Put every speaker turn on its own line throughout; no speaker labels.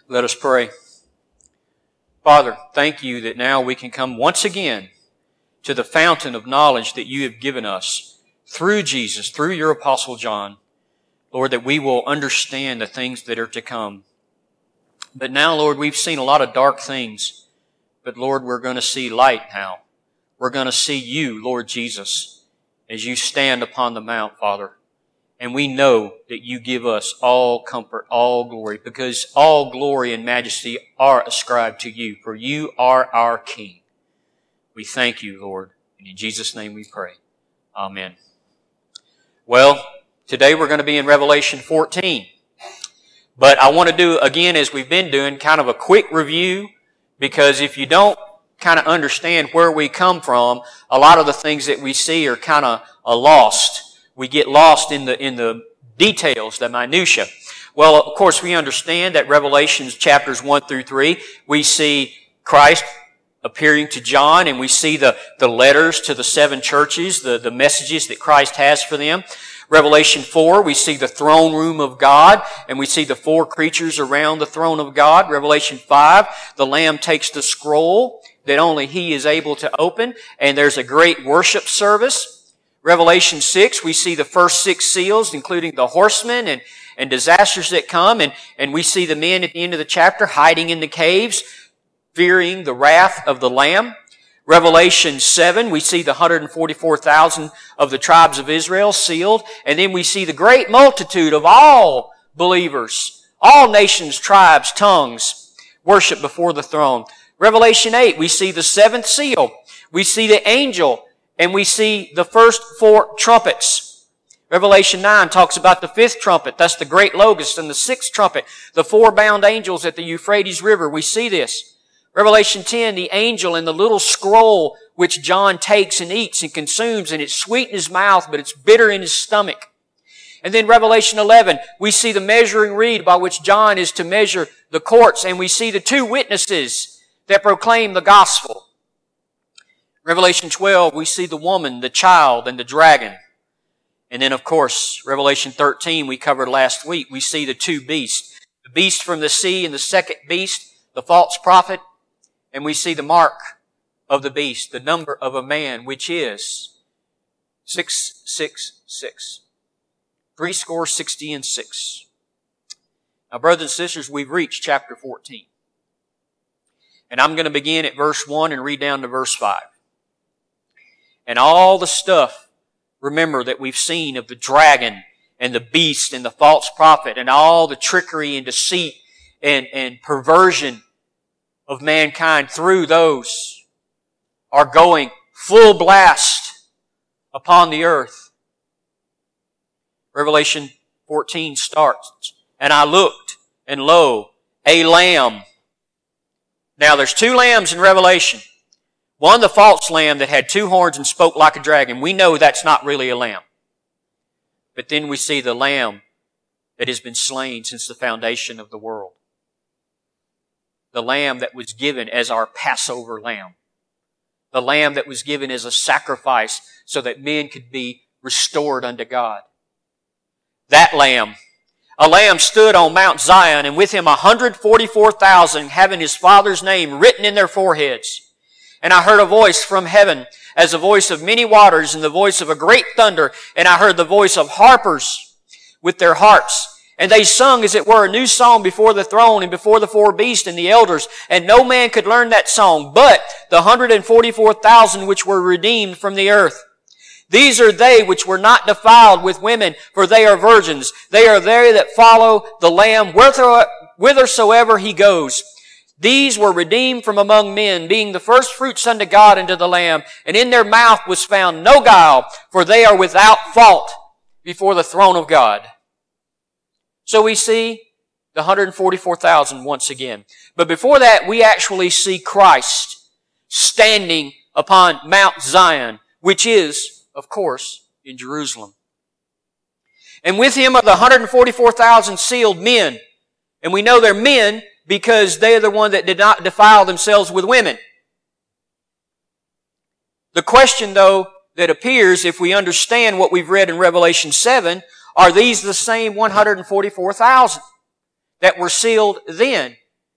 Let us pray. Father, thank you that now we can come once again to the fountain of knowledge that you have given us through Jesus, through your Apostle John. Lord, that we will understand the things that are to come. But now, Lord, we've seen a lot of dark things. But Lord, we're going to see light now. We're going to see you, Lord Jesus, as you stand upon the mount, Father. And we know that you give us all comfort, all glory, because all glory and majesty are ascribed to you, for you are our King. We thank you, Lord, and in Jesus' name we pray. Amen. Well, today we're going to be in Revelation 14. But I want to do, again, as we've been doing, kind of a quick review, because if you don't kind of understand where we come from, a lot of the things that we see are kind of lost. We get lost in the details, the minutia. Well, of course, we understand that Revelations chapters 1 through 3, we see Christ appearing to John, and we see the letters to the seven churches, the messages that Christ has for them. Revelation 4, we see the throne room of God, and we see the four creatures around the throne of God. Revelation 5, the Lamb takes the scroll that only He is able to open, and there's a great worship service. Revelation 6, we see the first 6 seals, including the horsemen and disasters that come, and we see the men at the end of the chapter hiding in the caves, fearing the wrath of the Lamb. Revelation 7, we see the 144,000 of the tribes of Israel sealed, and then we see the great multitude of all believers, all nations, tribes, tongues, worship before the throne. Revelation 8, we see the 7th seal, we see the angel, and we see the first 4 trumpets. Revelation 9 talks about the 5th trumpet. That's the great locust, and the 6th trumpet. The 4 bound angels at the Euphrates River. We see this. Revelation 10, the angel and the little scroll which John takes and eats and consumes, and it's sweet in his mouth, but it's bitter in his stomach. And then Revelation 11, we see the measuring reed by which John is to measure the courts, and we see the 2 witnesses that proclaim the gospel. Revelation 12, we see the woman, the child, and the dragon. And then, of course, Revelation 13, we covered last week, we see the 2 beasts. The beast from the sea and the second beast, the false prophet. And we see the mark of the beast, the number of a man, which is 666. 66. Now, brothers and sisters, we've reached chapter 14. And I'm going to begin at verse 1 and read down to verse 5. And all the stuff, remember, that we've seen of the dragon and the beast and the false prophet and all the trickery and deceit and perversion of mankind through those are going full blast upon the earth. Revelation 14 starts, and I looked, and lo, a lamb. Now there's 2 lambs in Revelation. One, the false lamb that had 2 horns and spoke like a dragon. We know that's not really a lamb. But then we see the lamb that has been slain since the foundation of the world. The lamb that was given as our Passover lamb. The lamb that was given as a sacrifice so that men could be restored unto God. That lamb. A lamb stood on Mount Zion, and with him 144,000 having his Father's name written in their foreheads. And I heard a voice from heaven, as the voice of many waters, and the voice of a great thunder. And I heard the voice of harpers with their harps. And they sung, as it were, a new song before the throne and before the 4 beasts and the elders. And no man could learn that song, but the 144,000 which were redeemed from the earth. These are they which were not defiled with women, for they are virgins. They are they that follow the Lamb whithersoever He goes. These were redeemed from among men, being the first fruits unto God and to the Lamb. And in their mouth was found no guile, for they are without fault before the throne of God. So we see the 144,000 once again. But before that, we actually see Christ standing upon Mount Zion, which is, of course, in Jerusalem. And with Him are the 144,000 sealed men. And we know they're men because they are the one that did not defile themselves with women. The question, though, that appears if we understand what we've read in Revelation 7, are these the same 144,000 that were sealed then?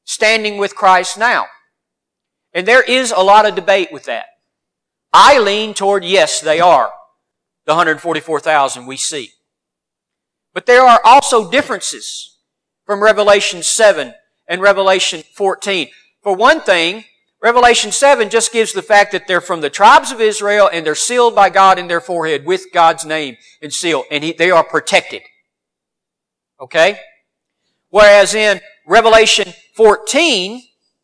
standing with Christ now? And there is a lot of debate with that. I lean toward, yes, they are the 144,000 we see. But there are also differences from Revelation 7 and Revelation 14. For one thing, Revelation 7 just gives the fact that they're from the tribes of Israel and they're sealed by God in their forehead with God's name and seal. And they are protected. Okay? Whereas in Revelation 14,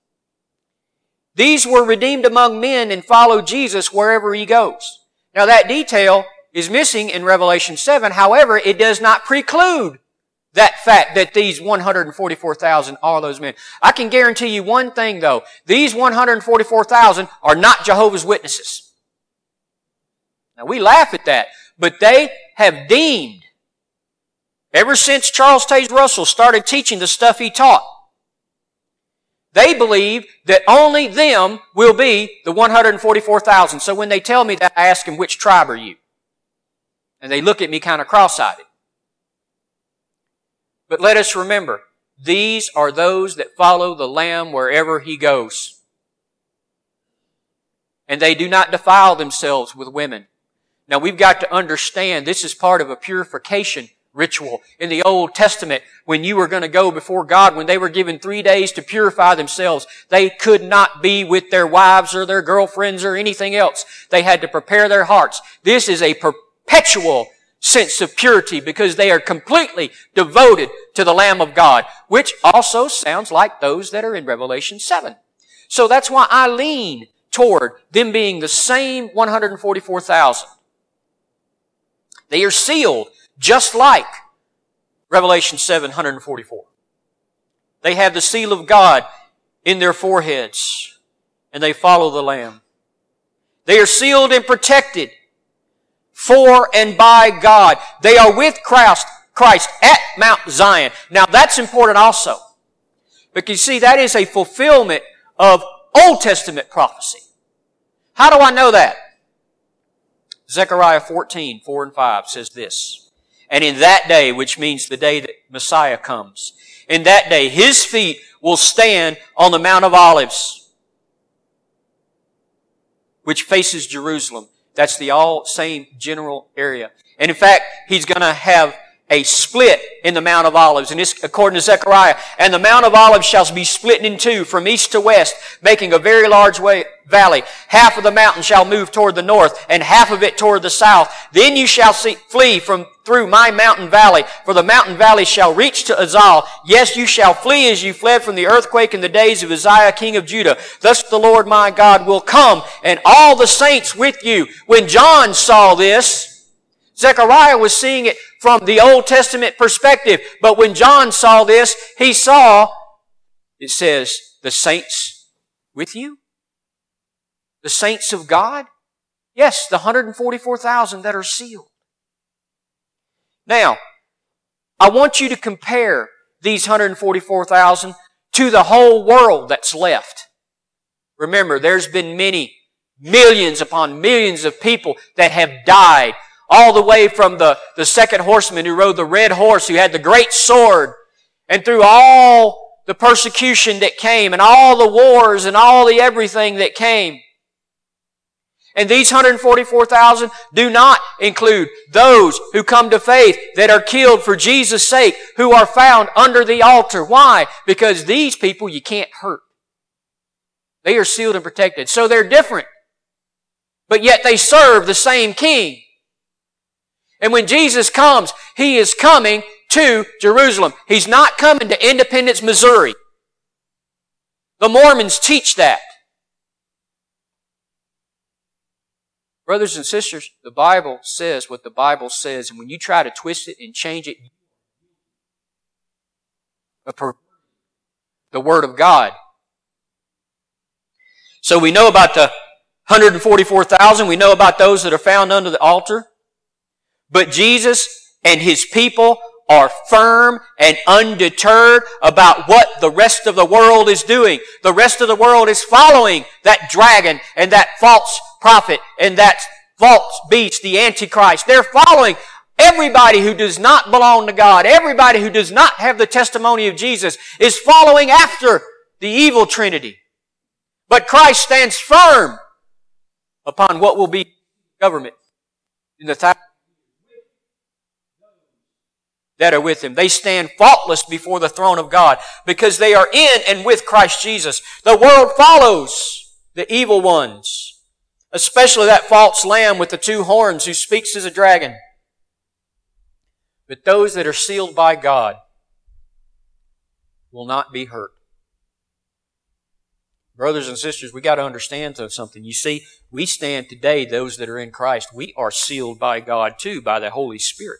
these were redeemed among men and followed Jesus wherever He goes. Now that detail is missing in Revelation 7. However, it does not preclude that fact that these 144,000 are those men. I can guarantee you one thing though. These 144,000 are not Jehovah's Witnesses. Now we laugh at that, but they have deemed, ever since Charles Taze Russell started teaching the stuff he taught, they believe that only them will be the 144,000. So when they tell me that, I ask them, which tribe are you? And they look at me kind of cross-eyed. But let us remember, these are those that follow the Lamb wherever He goes. And they do not defile themselves with women. Now we've got to understand this is part of a purification ritual. In the Old Testament, when you were going to go before God, when they were given 3 days to purify themselves, they could not be with their wives or their girlfriends or anything else. They had to prepare their hearts. This is a perpetual sense of purity because they are completely devoted to the Lamb of God, which also sounds like those that are in Revelation 7. So that's why I lean toward them being the same 144,000. They are sealed just like Revelation 7, 144. They have the seal of God in their foreheads and they follow the Lamb. They are sealed and protected for and by God. They are with Christ at Mount Zion. Now that's important also. Because you see, that is a fulfillment of Old Testament prophecy. How do I know that? Zechariah 14, 4 and 5 says this. And in that day, which means the day that Messiah comes, in that day His feet will stand on the Mount of Olives, which faces Jerusalem. That's the all same general area. And in fact, He's going to have a split in the Mount of Olives. And this, according to Zechariah, and the Mount of Olives shall be split in two from east to west, making a very large valley. Half of the mountain shall move toward the north, and half of it toward the south. Then you shall flee through my mountain valley, for the mountain valley shall reach to Azal. Yes, you shall flee as you fled from the earthquake in the days of Uzziah, king of Judah. Thus the Lord my God will come, and all the saints with you. When John saw this, Zechariah was seeing it from the Old Testament perspective. But when John saw this, he saw, it says, the saints with you? The saints of God? Yes, the 144,000 that are sealed. Now, I want you to compare these 144,000 to the whole world that's left. Remember, there's been millions upon millions of people that have died, all the way from the second horseman who rode the red horse, who had the great sword, and through all the persecution that came, and all the wars, and all the everything that came. And these 144,000 do not include those who come to faith that are killed for Jesus' sake, who are found under the altar. Why? Because these people you can't hurt. They are sealed and protected. So they're different. But yet they serve the same King. And when Jesus comes, He is coming to Jerusalem. He's not coming to Independence, Missouri. The Mormons teach that. Brothers and sisters, the Bible says what the Bible says, and when you try to twist it and change it, the Word of God. So we know about the 144,000. We know about those that are found under the altar. But Jesus and His people are firm and undeterred about what the rest of the world is doing. The rest of the world is following that dragon and that false prophet and that false beast, the Antichrist. They're following everybody who does not belong to God. Everybody who does not have the testimony of Jesus is following after the evil trinity. But Christ stands firm upon what will be government in the time that are with Him. They stand faultless before the throne of God because they are in and with Christ Jesus. The world follows the evil ones, especially that false lamb with the two horns who speaks as a dragon. But those that are sealed by God will not be hurt. Brothers and sisters, we got to understand something. You see, we stand today, those that are in Christ, we are sealed by God too, by the Holy Spirit.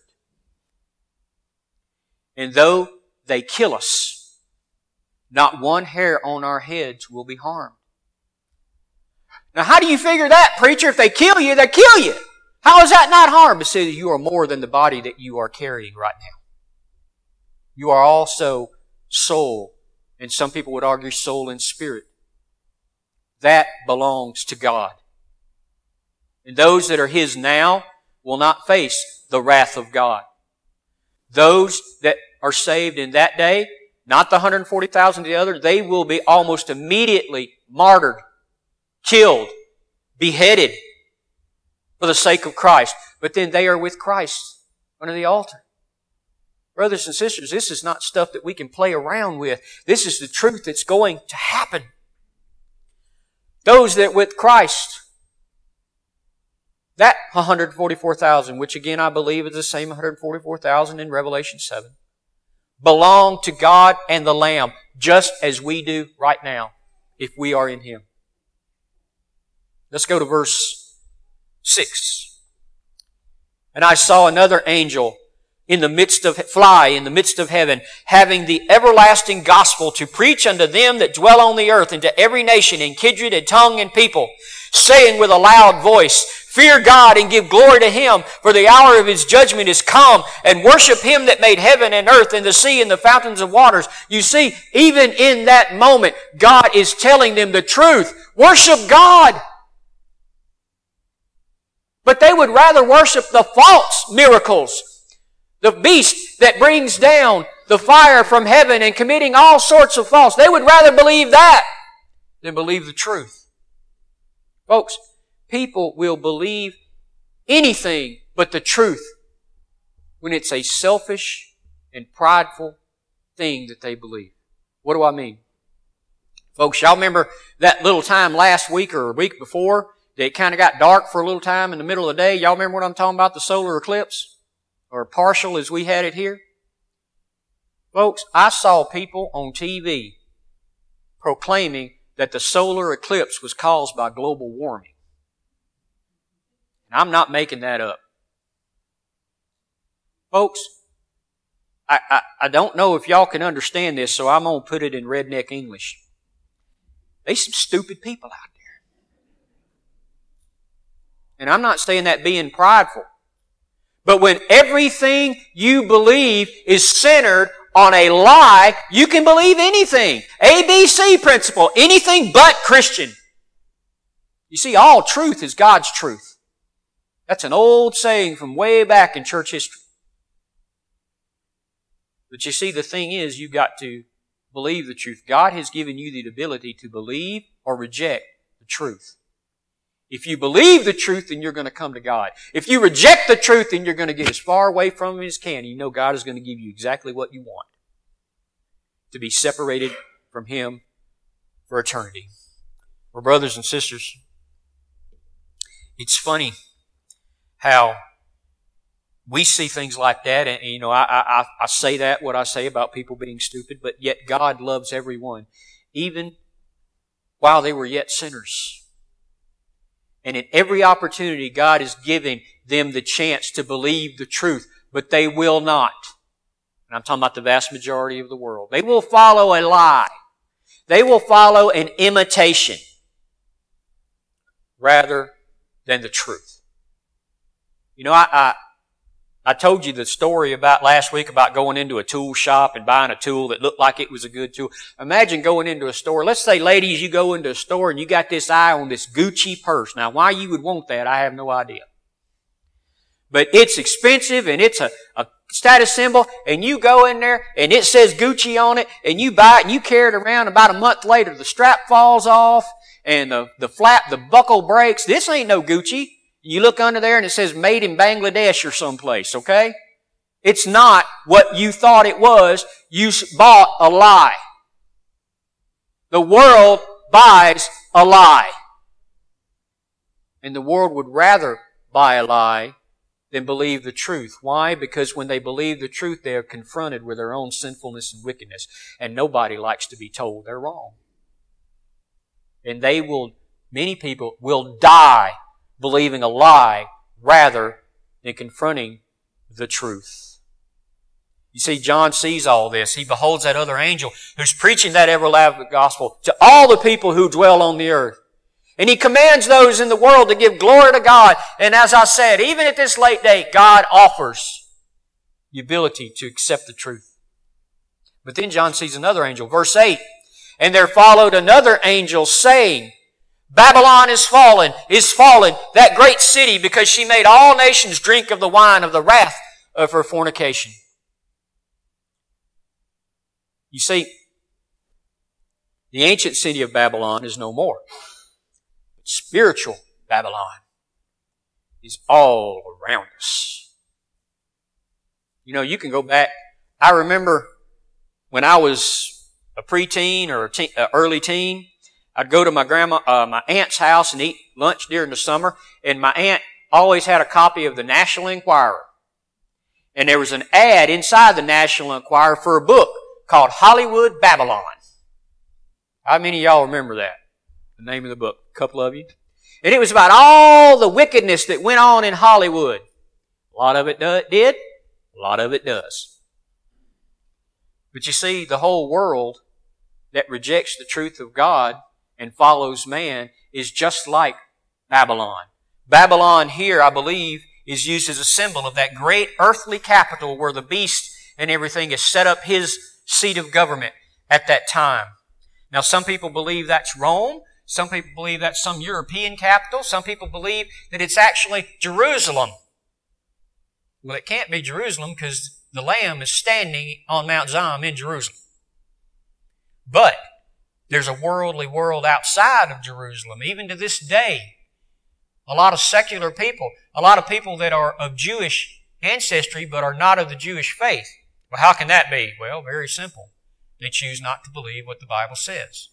And though they kill us, not one hair on our heads will be harmed. Now, how do you figure that, preacher? If they kill you, they kill you. How is that not harm? To say that you are more than the body that you are carrying right now. You are also soul, and some people would argue soul and spirit. That belongs to God. And those that are His now will not face the wrath of God. Those that are saved in that day, not the 140,000 of the other, they will be almost immediately martyred, killed, beheaded for the sake of Christ. But then they are with Christ under the altar. Brothers and sisters, this is not stuff that we can play around with. This is the truth that's going to happen. Those that with Christ, that 144,000, which again I believe is the same 144,000 in Revelation 7, belong to God and the Lamb, just as we do right now, if we are in Him. Let's go to verse 6. And I saw another angel in the midst of heaven, having the everlasting gospel to preach unto them that dwell on the earth, and to every nation and kindred and tongue and people, saying with a loud voice, Fear God and give glory to Him, for the hour of His judgment is come, and worship Him that made heaven and earth and the sea and the fountains of waters. You see, even in that moment, God is telling them the truth. Worship God. But they would rather worship the false miracles. The beast that brings down the fire from heaven and committing all sorts of false. They would rather believe that than believe the truth. Folks, people will believe anything but the truth when it's a selfish and prideful thing that they believe. What do I mean? Folks, y'all remember that little time last week or a week before that it kind of got dark for a little time in the middle of the day? Y'all remember what I'm talking about, the solar eclipse? Or partial as we had it here? Folks, I saw people on TV proclaiming that the solar eclipse was caused by global warming. And I'm not making that up. Folks, I don't know if y'all can understand this, so I'm going to put it in redneck English. There's some stupid people out there. And I'm not saying that being prideful. But when everything you believe is centered on a lie, you can believe anything. ABC principle, anything but Christian. You see, all truth is God's truth. That's an old saying from way back in church history. But you see, the thing is, you've got to believe the truth. God has given you the ability to believe or reject the truth. If you believe the truth, then you're going to come to God. If you reject the truth, then you're going to get as far away from Him as you can. You know God is going to give you exactly what you want. To be separated from Him for eternity. Well, brothers and sisters, it's funny how we see things like that. And you know, I say that, what I say about people being stupid, but yet God loves everyone, even while they were yet sinners. And in every opportunity, God is giving them the chance to believe the truth, but they will not. And I'm talking about the vast majority of the world. They will follow a lie. They will follow an imitation rather than the truth. You know, I told you the story about last week about going into a tool shop and buying a tool that looked like it was a good tool. Imagine going into a store. Let's say, ladies, you go into a store and you got this eye on this Gucci purse. Now, why you would want that, I have no idea. But it's expensive and it's a status symbol, and you go in there, and it says Gucci on it, and you buy it, and you carry it around. About a month later, the strap falls off, and the buckle breaks. This ain't no Gucci. You look under there, and it says made in Bangladesh or someplace, okay? It's not what you thought it was. You bought a lie. The world buys a lie. And the world would rather buy a lie than believe the truth. Why? Because when they believe the truth, they are confronted with their own sinfulness and wickedness. And nobody likes to be told they're wrong. And many people will die believing a lie rather than confronting the truth. You see, John sees all this. He beholds that other angel who's preaching that everlasting gospel to all the people who dwell on the earth. And he commands those in the world to give glory to God. And as I said, even at this late date, God offers the ability to accept the truth. But then John sees another angel. Verse 8, and there followed another angel saying, Babylon is fallen, that great city, because she made all nations drink of the wine of the wrath of her fornication. You see, the ancient city of Babylon is no more. Spiritual Babylon is all around us. You know, you can go back. I remember when I was a preteen or early teen, I'd go to my aunt's house and eat lunch during the summer, and my aunt always had a copy of the National Enquirer. And there was an ad inside the National Enquirer for a book called Hollywood Babylon. How many of y'all remember that? The name of the book. A couple of you. And it was about all the wickedness that went on in Hollywood. A lot of it did. A lot of it does. But you see, the whole world that rejects the truth of God and follows man is just like Babylon. Babylon here, I believe, is used as a symbol of that great earthly capital where the beast and everything has set up his seat of government at that time. Now, some people believe that's Rome. Some people believe that's some European capital. Some people believe that it's actually Jerusalem. Well, it can't be Jerusalem because the Lamb is standing on Mount Zion in Jerusalem. But there's a worldly world outside of Jerusalem. Even to this day, a lot of secular people, a lot of people that are of Jewish ancestry but are not of the Jewish faith. Well, how can that be? Well, very simple. They choose not to believe what the Bible says.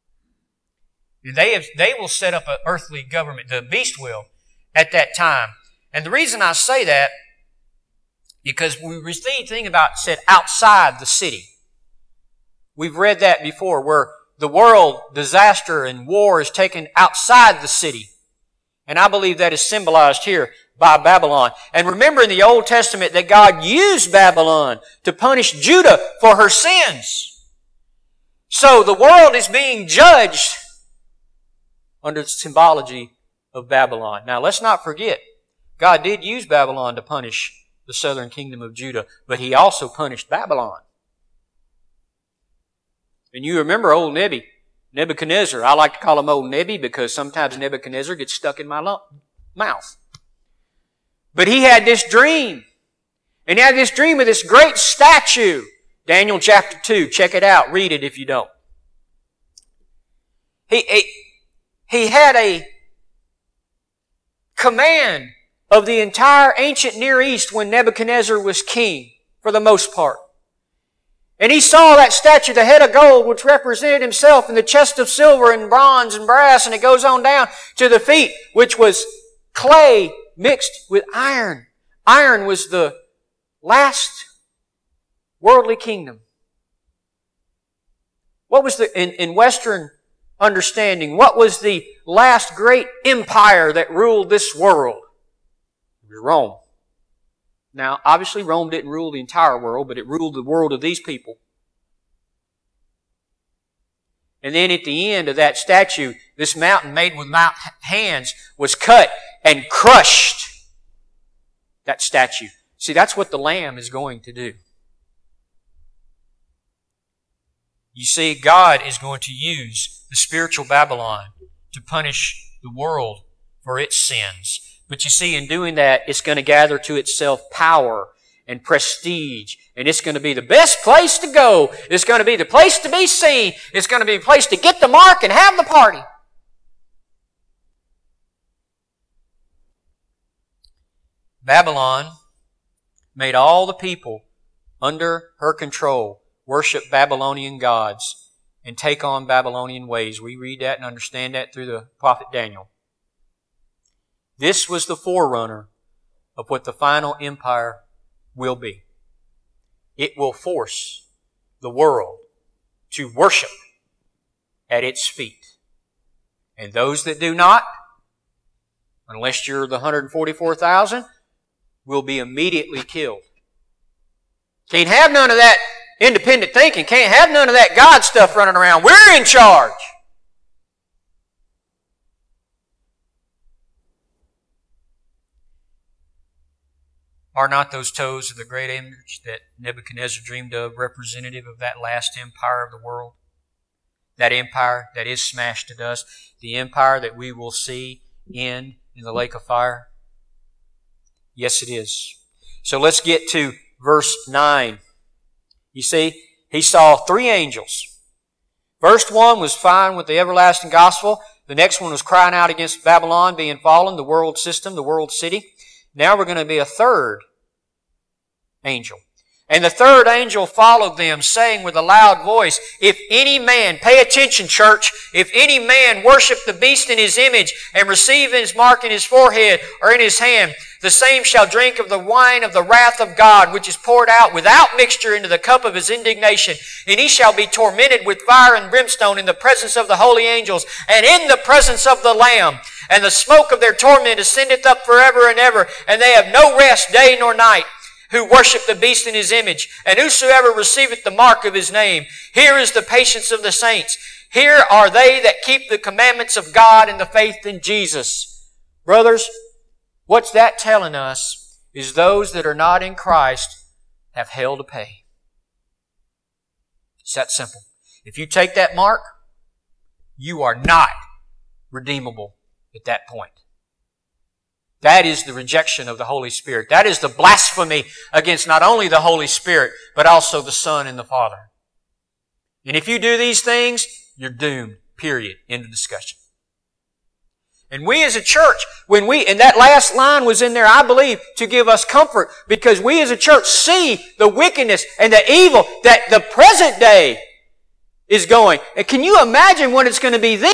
They will set up an earthly government, the beast will, at that time. And the reason I say that, because we received thing about said outside the city. We've read that before, where the world disaster and war is taken outside the city. And I believe that is symbolized here by Babylon. And remember in the Old Testament that God used Babylon to punish Judah for her sins. So the world is being judged under the symbology of Babylon. Now let's not forget, God did use Babylon to punish the southern kingdom of Judah, but He also punished Babylon. And you remember old Nebuchadnezzar. I like to call him old Nebi because sometimes Nebuchadnezzar gets stuck in my mouth. But he had this dream. And he had this dream of this great statue. Daniel chapter 2. Check it out. Read it if you don't. He had a command of the entire ancient Near East when Nebuchadnezzar was king, for the most part. And he saw that statue, the head of gold, which represented himself, and the chest of silver and bronze and brass, and it goes on down to the feet, which was clay mixed with iron. Iron was the last worldly kingdom. What was in Western understanding, what was the last great empire that ruled this world? It was Rome. Now, obviously Rome didn't rule the entire world, but it ruled the world of these people. And then at the end of that statue, this mountain made with hands was cut and crushed. That statue. See, that's what the Lamb is going to do. You see, God is going to use the spiritual Babylon to punish the world for its sins. But you see, in doing that, it's going to gather to itself power and prestige. And it's going to be the best place to go. It's going to be the place to be seen. It's going to be the place to get the mark and have the party. Babylon made all the people under her control worship Babylonian gods and take on Babylonian ways. We read that and understand that through the prophet Daniel. This was the forerunner of what the final empire will be. It will force the world to worship at its feet. And those that do not, unless you're the 144,000, will be immediately killed. Can't have none of that independent thinking. Can't have none of that God stuff running around. We're in charge. Are not those toes of the great image that Nebuchadnezzar dreamed of representative of that last empire of the world? That empire that is smashed to dust. The empire that we will see end in the lake of fire? Yes, it is. So let's get to verse 9. You see, he saw 3 angels. First one was fine with the everlasting gospel. The next one was crying out against Babylon being fallen, the world system, the world city. Now we're going to be a third angel. And the third angel followed them, saying with a loud voice, if any man, pay attention, church, if any man worship the beast in his image and receive his mark in his forehead or in his hand, the same shall drink of the wine of the wrath of God, which is poured out without mixture into the cup of his indignation. And he shall be tormented with fire and brimstone in the presence of the holy angels and in the presence of the Lamb. And the smoke of their torment ascendeth up forever and ever, and they have no rest day nor night, who worship the beast in his image, and whosoever receiveth the mark of his name. Here is the patience of the saints. Here are they that keep the commandments of God and the faith in Jesus. Brothers, what's that telling us is those that are not in Christ have hell to pay. It's that simple. If you take that mark, you are not redeemable at that point. That is the rejection of the Holy Spirit. That is the blasphemy against not only the Holy Spirit, but also the Son and the Father. And if you do these things, you're doomed. Period. End of discussion. And we as a church, and that last line was in there, I believe, to give us comfort, because we as a church see the wickedness and the evil that the present day is going. And can you imagine what it's going to be then?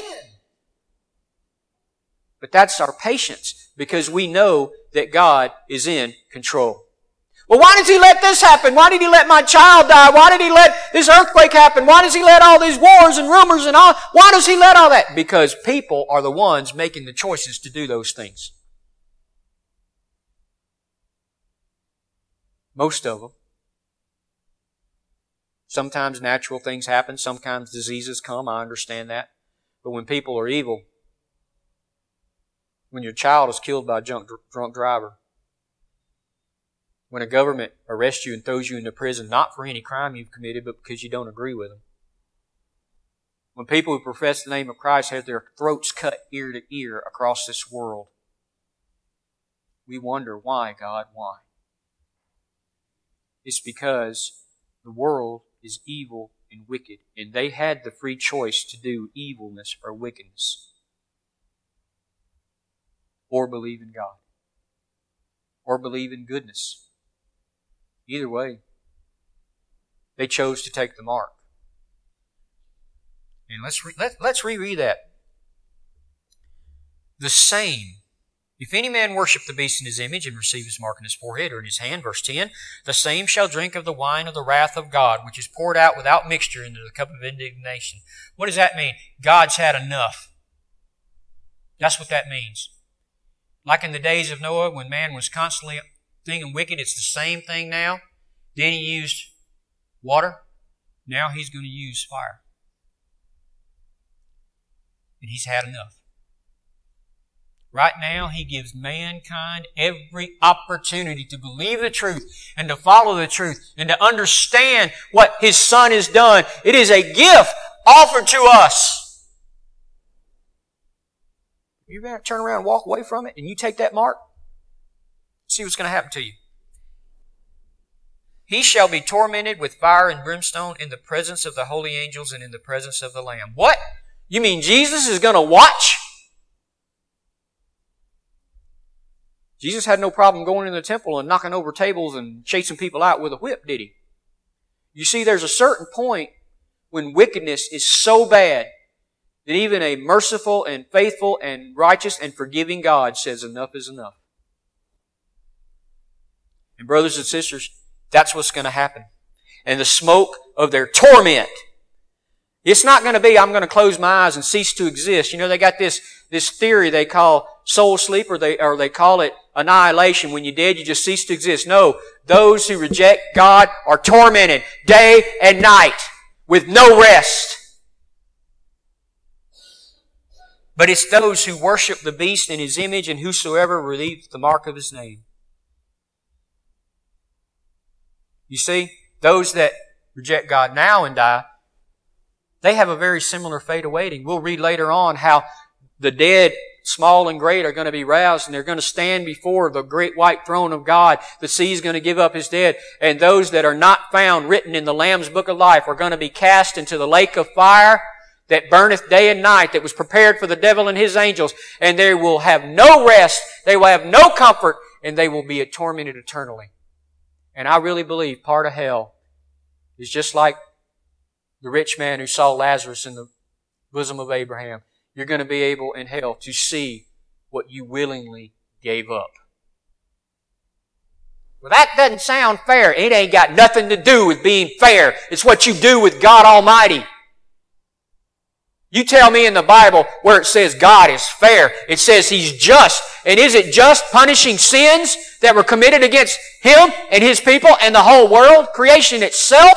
But that's our patience, because we know that God is in control. Well, why does He let this happen? Why did He let my child die? Why did He let this earthquake happen? Why does He let all these wars and rumors and all? Why does He let all that? Because people are the ones making the choices to do those things. Most of them. Sometimes natural things happen. Sometimes diseases come. I understand that. But when people are evil, when your child is killed by a drunk driver, when a government arrests you and throws you into prison, not for any crime you've committed, but because you don't agree with them. When people who profess the name of Christ have their throats cut ear to ear across this world, we wonder, why, God, why? It's because the world is evil and wicked, and they had the free choice to do evilness or wickedness, or believe in God, or believe in goodness. Either way, they chose to take the mark. And let's reread that. The same, if any man worship the beast in his image and receive his mark in his forehead or in his hand, verse 10, the same shall drink of the wine of the wrath of God, which is poured out without mixture into the cup of indignation. What does that mean? God's had enough. That's what that means. Like in the days of Noah, when man was constantly thinking wicked, it's the same thing now. Then He used water. Now He's going to use fire. And He's had enough. Right now, He gives mankind every opportunity to believe the truth and to follow the truth and to understand what His Son has done. It is a gift offered to us. You're going to turn around and walk away from it and you take that mark, see what's going to happen to you. He shall be tormented with fire and brimstone in the presence of the holy angels and in the presence of the Lamb. What? You mean Jesus is going to watch? Jesus had no problem going in the temple and knocking over tables and chasing people out with a whip, did He? You see, there's a certain point when wickedness is so bad that even a merciful and faithful and righteous and forgiving God says enough is enough. And brothers and sisters, that's what's going to happen. And the smoke of their torment, it's not going to be, I'm going to close my eyes and cease to exist. You know, they got this theory they call soul sleep, or they call it annihilation. When you're dead, you just cease to exist. No, those who reject God are tormented day and night with no rest. But it's those who worship the beast in his image and whosoever relieves the mark of his name. You see, those that reject God now and die, they have a very similar fate awaiting. We'll read later on how the dead, small and great, are going to be roused and they're going to stand before the great white throne of God. The sea is going to give up his dead. And those that are not found written in the Lamb's book of life are going to be cast into the lake of fire that burneth day and night, that was prepared for the devil and his angels. And they will have no rest, they will have no comfort, and they will be tormented eternally. And I really believe part of hell is just like the rich man who saw Lazarus in the bosom of Abraham. You're going to be able in hell to see what you willingly gave up. Well, that doesn't sound fair. It ain't got nothing to do with being fair. It's what you do with God Almighty. You tell me in the Bible where it says God is fair. It says He's just. And is it just punishing sins that were committed against Him and His people and the whole world, creation itself?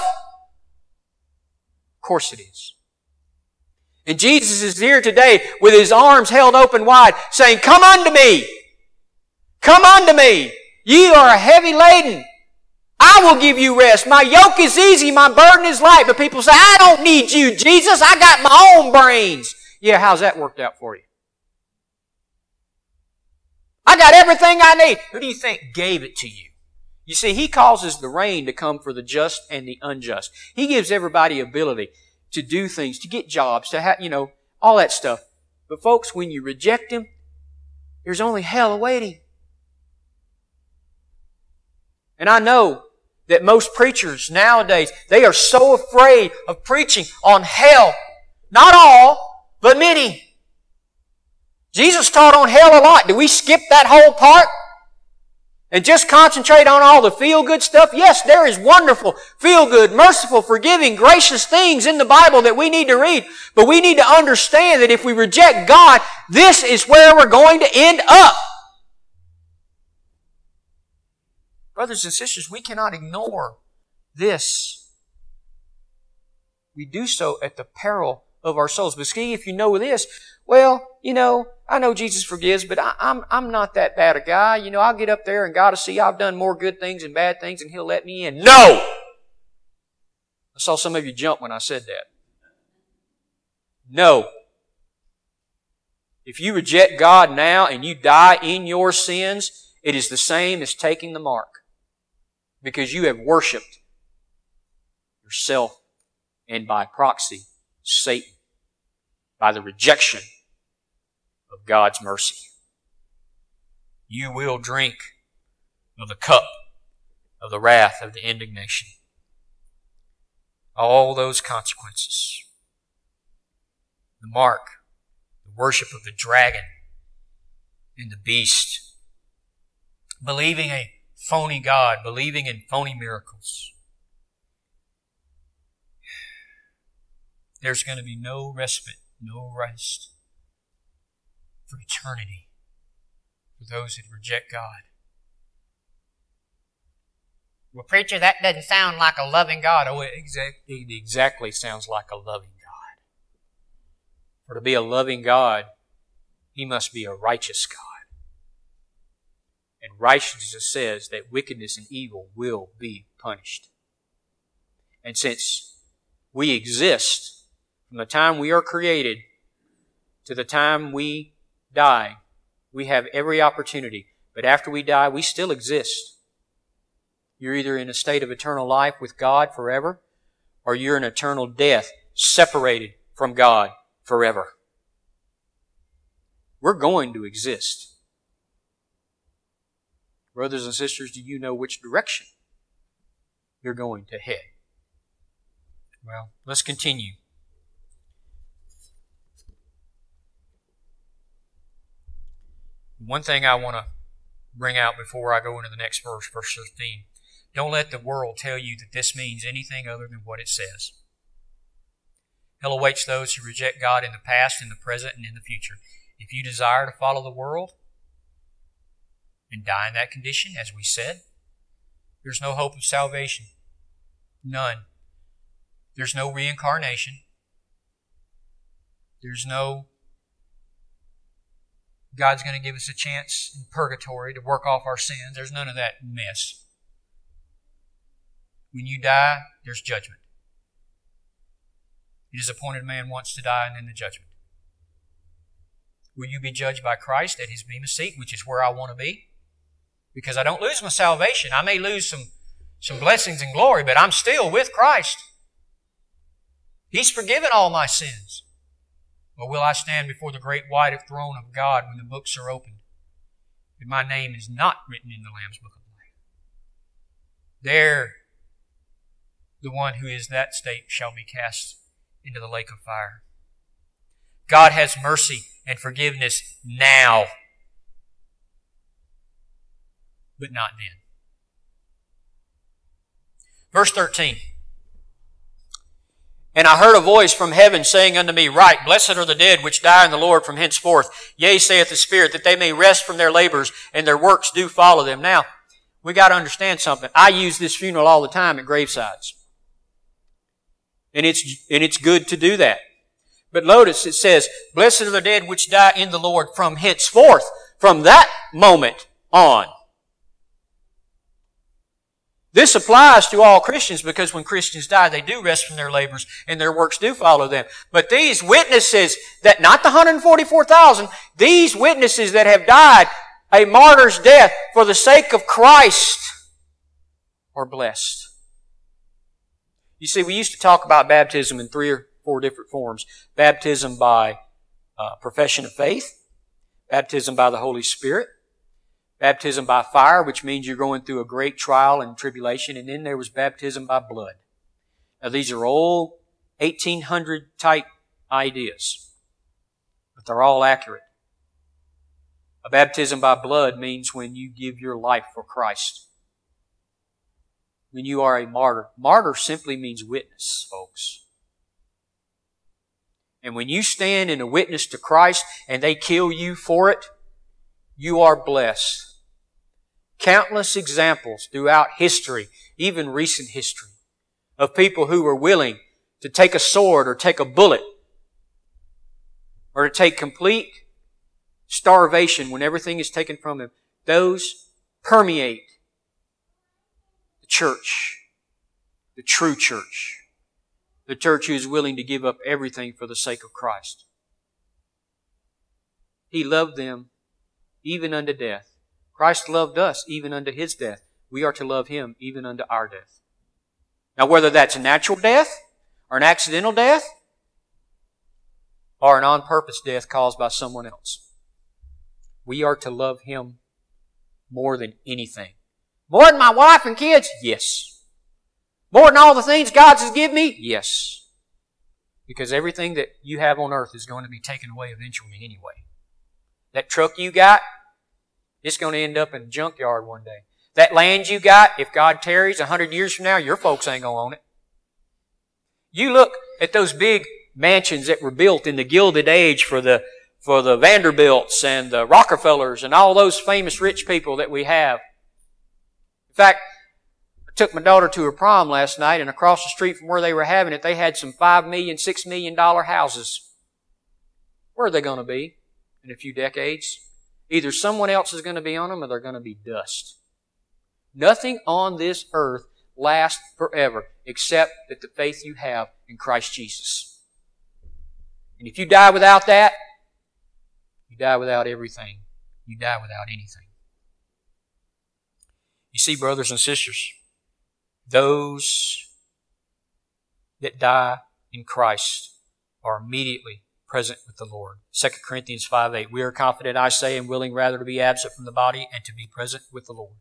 Of course it is. And Jesus is here today with His arms held open wide, saying, "Come unto me! Come unto me! Ye are heavy laden. I will give you rest. My yoke is easy, my burden is light." But people say, "I don't need you, Jesus. I got my own brains." Yeah, how's that worked out for you? I got everything I need. Who do you think gave it to you? You see, He causes the rain to come for the just and the unjust. He gives everybody ability to do things, to get jobs, to have, all that stuff. But folks, when you reject Him, there's only hell awaiting. And I know that most preachers nowadays, they are so afraid of preaching on hell. Not all, but many. Jesus taught on hell a lot. Do we skip that whole part and just concentrate on all the feel-good stuff? Yes, there is wonderful, feel-good, merciful, forgiving, gracious things in the Bible that we need to read. But we need to understand that if we reject God, this is where we're going to end up. Brothers and sisters, we cannot ignore this. We do so at the peril of our souls. But see, if you know this, well, I know Jesus forgives, but I'm not that bad a guy. I'll get up there and God will see I've done more good things and bad things and He'll let me in. No! I saw some of you jump when I said that. No. If you reject God now and you die in your sins, it is the same as taking the mark. Because you have worshipped yourself and by proxy, Satan, by the rejection of God's mercy. You will drink of the cup of the wrath of the indignation. All those consequences. The mark, the worship of the dragon and the beast. Believing a phony God, believing in phony miracles. There's going to be no respite, no rest for eternity for those who reject God. Well, preacher, that doesn't sound like a loving God. Oh, it exactly sounds like a loving God. For to be a loving God, He must be a righteous God. And righteousness says that wickedness and evil will be punished. And since we exist from the time we are created to the time we die, we have every opportunity. But after we die, we still exist. You're either in a state of eternal life with God forever, or you're in eternal death, separated from God forever. We're going to exist. Brothers and sisters, do you know which direction you're going to head? Well, let's continue. One thing I want to bring out before I go into the next verse, verse 13. Don't let the world tell you that this means anything other than what it says. Hell awaits those who reject God in the past, in the present, and in the future. If you desire to follow the world and die in that condition, as we said, there's no hope of salvation. None. There's no reincarnation. There's no God's going to give us a chance in purgatory to work off our sins. There's none of that mess. When you die, there's judgment. It is appointed man once to die and then the judgment. Will you be judged by Christ at His bema seat, which is where I want to be? Because I don't lose my salvation. I may lose some blessings and glory, but I'm still with Christ. He's forgiven all my sins. Or will I stand before the great white throne of God when the books are opened, and my name is not written in the Lamb's book of life? There, the one who is that state shall be cast into the lake of fire. God has mercy and forgiveness now, but not then. Verse 13. And I heard a voice from heaven saying unto me, Write, blessed are the dead which die in the Lord from henceforth. Yea, saith the Spirit, that they may rest from their labors, and their works do follow them. Now, we got to understand something. I use this funeral all the time at gravesides. And it's good to do that. But notice it says, Blessed are the dead which die in the Lord from henceforth, from that moment on. This applies to all Christians because when Christians die, they do rest from their labors and their works do follow them. But these witnesses that, not the 144,000, these witnesses that have died a martyr's death for the sake of Christ are blessed. You see, we used to talk about baptism in 3 or 4 different forms. Baptism by profession of faith, baptism by the Holy Spirit, baptism by fire, which means you're going through a great trial and tribulation. And then there was baptism by blood. Now these are old 1800 type ideas, but they're all accurate. A baptism by blood means when you give your life for Christ. When you are a martyr. Martyr simply means witness, folks. And when you stand in a witness to Christ and they kill you for it, you are blessed. Countless examples throughout history, even recent history, of people who were willing to take a sword or take a bullet or to take complete starvation when everything is taken from them. Those permeate the church, the true church, the church who is willing to give up everything for the sake of Christ. He loved them even unto death. Christ loved us even unto His death. We are to love Him even unto our death. Now whether that's a natural death, or an accidental death, or an on-purpose death caused by someone else, we are to love Him more than anything. More than my wife and kids? Yes. More than all the things God has given me? Yes. Because everything that you have on earth is going to be taken away eventually anyway. That truck you got, it's going to end up in a junkyard one day. That land you got, if God tarries 100 years from now, your folks ain't going to own it. You look at those big mansions that were built in the Gilded Age for the Vanderbilts and the Rockefellers and all those famous rich people that we have. In fact, I took my daughter to her prom last night, and across the street from where they were having it, they had some $5 million, $6 million houses. Where are they going to be in a few decades? Either someone else is going to be on them or they're going to be dust. Nothing on this earth lasts forever except that the faith you have in Christ Jesus. And if you die without that, you die without everything. You die without anything. You see, brothers and sisters, Those that die in Christ are immediately present with the Lord. 2 Corinthians 5:8. We are confident, I say, and willing rather to be absent from the body and to be present with the Lord.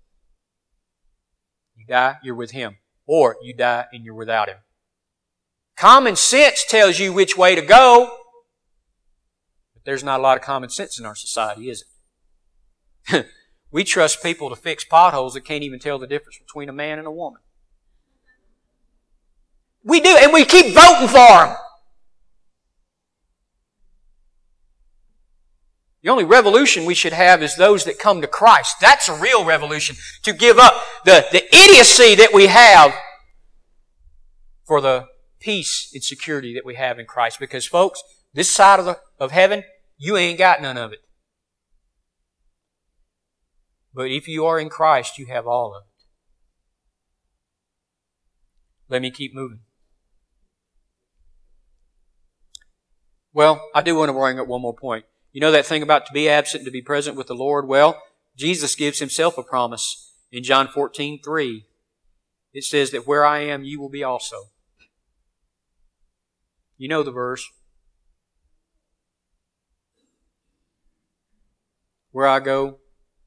You die, you're with Him. Or you die and you're without Him. Common sense tells you which way to go. But there's not a lot of common sense in our society, is it? We trust people to fix potholes that can't even tell the difference between a man and a woman. We do, and we keep voting for them. The only revolution we should have is those that come to Christ. That's a real revolution. To give up the idiocy that we have for the peace and security that we have in Christ. Because folks, this side of heaven, you ain't got none of it. But if you are in Christ, you have all of it. Let me keep moving. Well, I do want to bring up one more point. You know that thing about to be absent and to be present with the Lord? Well, Jesus gives Himself a promise in John 14:3. It says that where I am, you will be also. You know the verse. Where I go,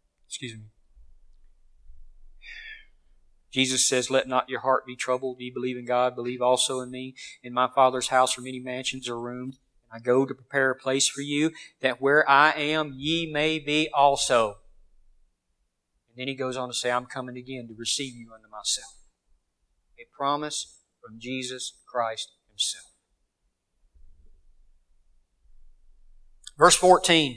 Jesus says, let not your heart be troubled. Ye believe in God, believe also in me. In my Father's house are many mansions or rooms. I go to prepare a place for you, that where I am, ye may be also. And then He goes on to say, I'm coming again to receive you unto myself. A promise from Jesus Christ Himself. Verse 14.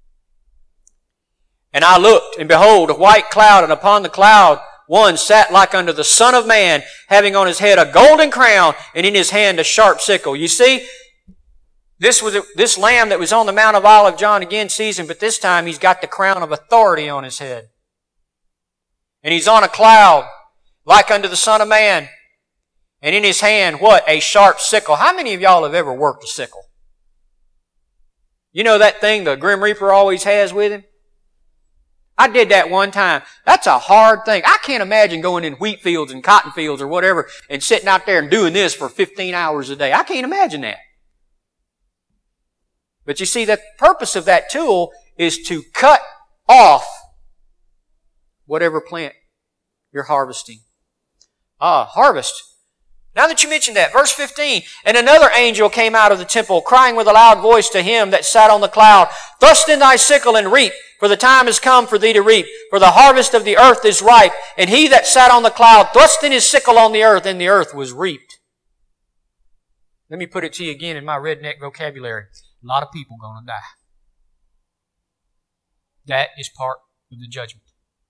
And I looked, and behold, a white cloud, and upon the cloud one sat like unto the Son of Man, having on his head a golden crown, and in his hand a sharp sickle. You see, this lamb that was on the Mount of Olives, John again sees Him, but this time He's got the crown of authority on His head. And He's on a cloud, like unto the Son of Man. And in His hand, what? A sharp sickle. How many of y'all have ever worked a sickle? You know that thing the Grim Reaper always has with him? I did that one time. That's a hard thing. I can't imagine going in wheat fields and cotton fields or whatever and sitting out there and doing this for 15 hours a day. I can't imagine that. But you see, the purpose of that tool is to cut off whatever plant you're harvesting. Harvest. Now that you mentioned that, verse 15, and another angel came out of the temple, crying with a loud voice to him that sat on the cloud, thrust in thy sickle and reap, for the time is come for thee to reap, for the harvest of the earth is ripe. And he that sat on the cloud thrust in his sickle on the earth, and the earth was reaped. Let me put it to you again in my redneck vocabulary. A lot of people going to die. That is part of the judgment.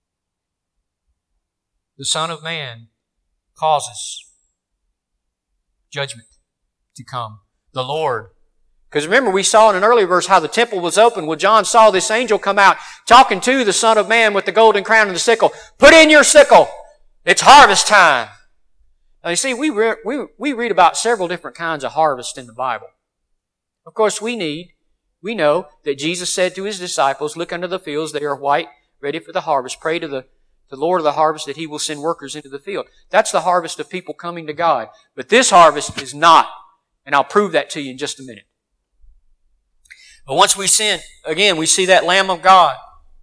The Son of Man causes judgment to come. The Lord. Because remember, we saw in an earlier verse how the temple was open. Well, John saw this angel come out talking to the Son of Man with the golden crown and the sickle. Put in your sickle. It's harvest time. Now you see, we read about several different kinds of harvest in the Bible. Of course, we know that Jesus said to His disciples, look unto the fields, they are white, ready for the harvest. Pray to the Lord of the harvest that He will send workers into the field. That's the harvest of people coming to God. But this harvest is not. And I'll prove that to you in just a minute. But once we sin, again, we see that Lamb of God.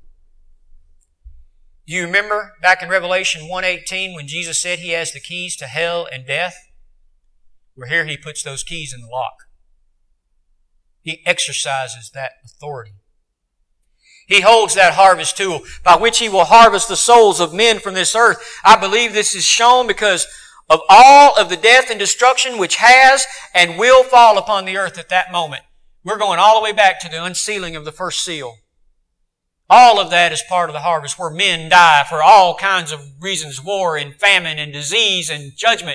Do you remember back in Revelation 1:18 when Jesus said He has the keys to hell and death? Well, here He puts those keys in the lock. He exercises that authority. He holds that harvest tool by which He will harvest the souls of men from this earth. I believe this is shown because of all of the death and destruction which has and will fall upon the earth at that moment. We're going all the way back to the unsealing of the first seal. All of that is part of the harvest where men die for all kinds of reasons, war and famine and disease and judgment.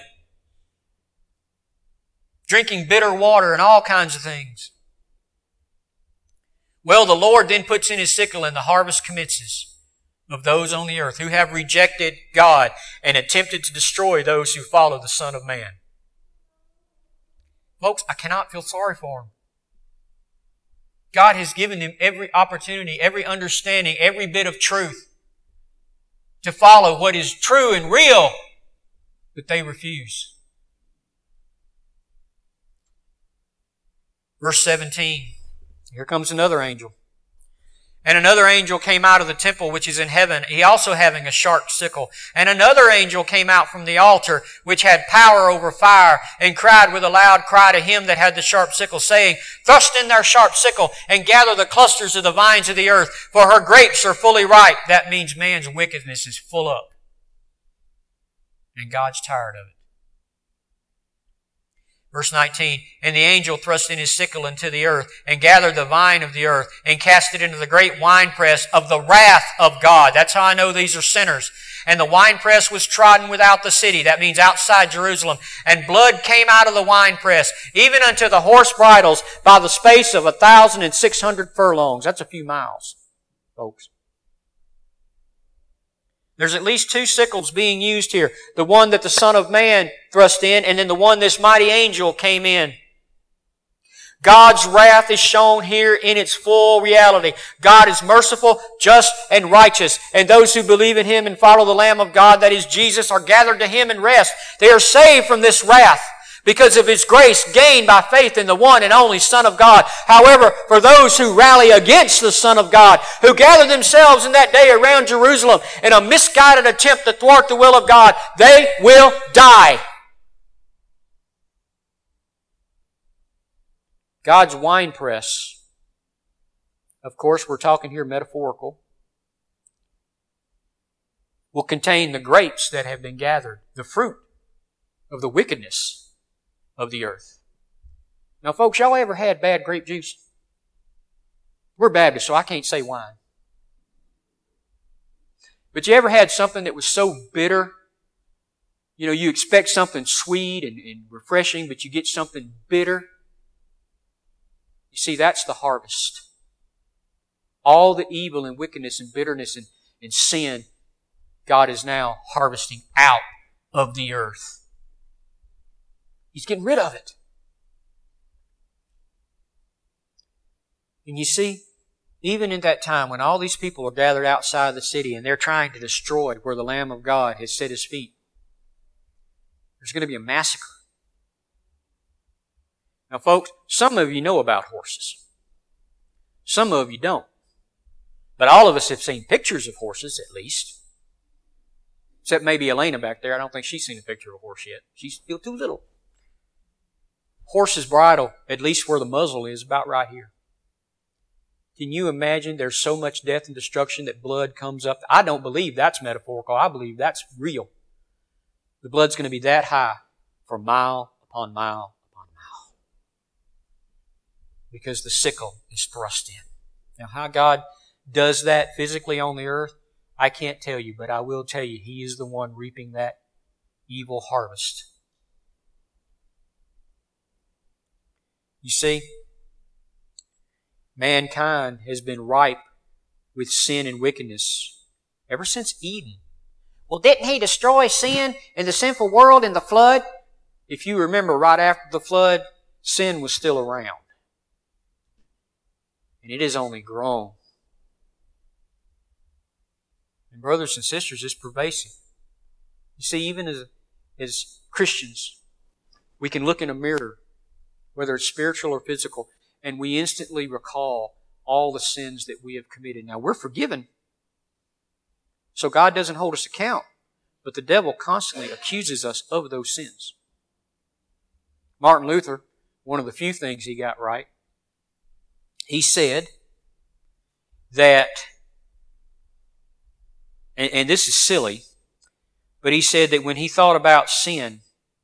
Drinking bitter water and all kinds of things. Well, the Lord then puts in His sickle and the harvest commences of those on the earth who have rejected God and attempted to destroy those who follow the Son of Man. Folks, I cannot feel sorry for them. God has given them every opportunity, every understanding, every bit of truth to follow what is true and real. But they refuse. Verse 17. Here comes another angel. And another angel came out of the temple which is in heaven, he also having a sharp sickle. And another angel came out from the altar, which had power over fire, and cried with a loud cry to him that had the sharp sickle, saying, Thrust in their sharp sickle, and gather the clusters of the vines of the earth, for her grapes are fully ripe. That means man's wickedness is full up. And God's tired of it. Verse 19, And the angel thrust in his sickle into the earth, and gathered the vine of the earth, and cast it into the great winepress of the wrath of God. That's how I know these are sinners. And the winepress was trodden without the city. That means outside Jerusalem. And blood came out of the winepress, even unto the horse bridles, by the space of 1,600 furlongs. That's a few miles, folks. There's at least two sickles being used here. The one that the Son of Man thrust in, and then the one this mighty angel came in. God's wrath is shown here in its full reality. God is merciful, just, and righteous. And those who believe in Him and follow the Lamb of God, that is Jesus, are gathered to Him in rest. They are saved from this wrath because of His grace gained by faith in the one and only Son of God. However, for those who rally against the Son of God, who gather themselves in that day around Jerusalem in a misguided attempt to thwart the will of God, they will die. God's winepress, of course, we're talking here metaphorical, will contain the grapes that have been gathered, the fruit of the wickedness of the earth. Now, folks, y'all ever had bad grape juice? We're Baptists, so I can't say wine. But you ever had something that was so bitter? You know, you expect something sweet and refreshing, but you get something bitter. You see, that's the harvest. All the evil and wickedness and bitterness and sin, God is now harvesting out of the earth. He's getting rid of it. And you see, even in that time when all these people are gathered outside the city and they're trying to destroy where the Lamb of God has set His feet, there's going to be a massacre. Now, folks, some of you know about horses. Some of you don't. But all of us have seen pictures of horses, at least. Except maybe Elena back there. I don't think she's seen a picture of a horse yet. She's still too little. Horse's bridle, at least where the muzzle is, about right here. Can you imagine there's so much death and destruction that blood comes up? I don't believe that's metaphorical. I believe that's real. The blood's going to be that high for mile upon mile upon mile. Because the sickle is thrust in. Now, how God does that physically on the earth, I can't tell you, but I will tell you He is the one reaping that evil harvest. You see, mankind has been ripe with sin and wickedness ever since Eden. Well, didn't He destroy sin in the sinful world in the flood? If you remember, right after the flood, sin was still around. And it has only grown. And brothers and sisters, it's pervasive. You see, even as Christians, we can look in a mirror, whether it's spiritual or physical, and we instantly recall all the sins that we have committed. Now, we're forgiven, so God doesn't hold us account, but the devil constantly accuses us of those sins. Martin Luther, one of the few things he got right, he said that, and this is silly, but he said that when he thought about sin,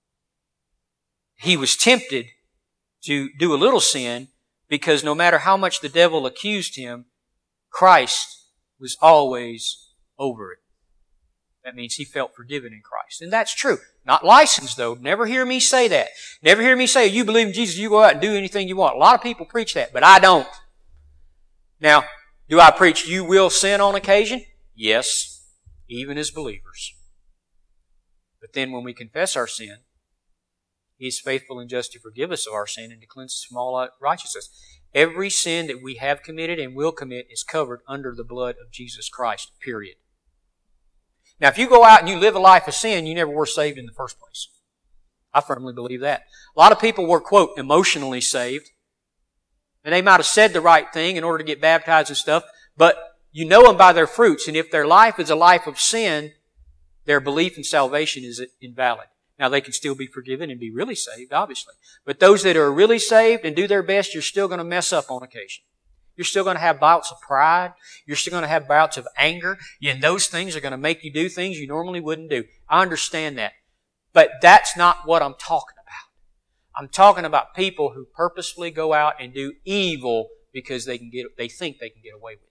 he was tempted to do a little sin because no matter how much the devil accused him, Christ was always over it. That means he felt forgiven in Christ. And that's true. Not licensed, though. Never hear me say that. Never hear me say, you believe in Jesus, you go out and do anything you want. A lot of people preach that, but I don't. Now, do I preach you will sin on occasion? Yes, even as believers. But then when we confess our sin, He is faithful and just to forgive us of our sin and to cleanse us from all unrighteousness. Every sin that we have committed and will commit is covered under the blood of Jesus Christ, period. Now, if you go out and you live a life of sin, you never were saved in the first place. I firmly believe that. A lot of people were, quote, emotionally saved. And they might have said the right thing in order to get baptized and stuff, but you know them by their fruits. And if their life is a life of sin, their belief in salvation is invalid. Now, they can still be forgiven and be really saved, obviously. But those that are really saved and do their best, you're still going to mess up on occasion. You're still going to have bouts of pride. You're still going to have bouts of anger. And those things are going to make you do things you normally wouldn't do. I understand that. But that's not what I'm talking about. I'm talking about people who purposefully go out and do evil because they think they can get away with it.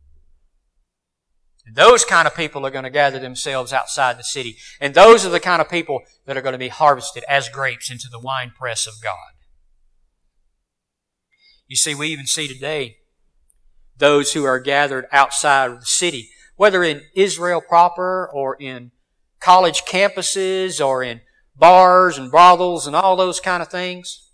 And those kind of people are going to gather themselves outside the city. And those are the kind of people that are going to be harvested as grapes into the winepress of God. You see, we even see today those who are gathered outside of the city, whether in Israel proper or in college campuses or in bars and brothels and all those kind of things.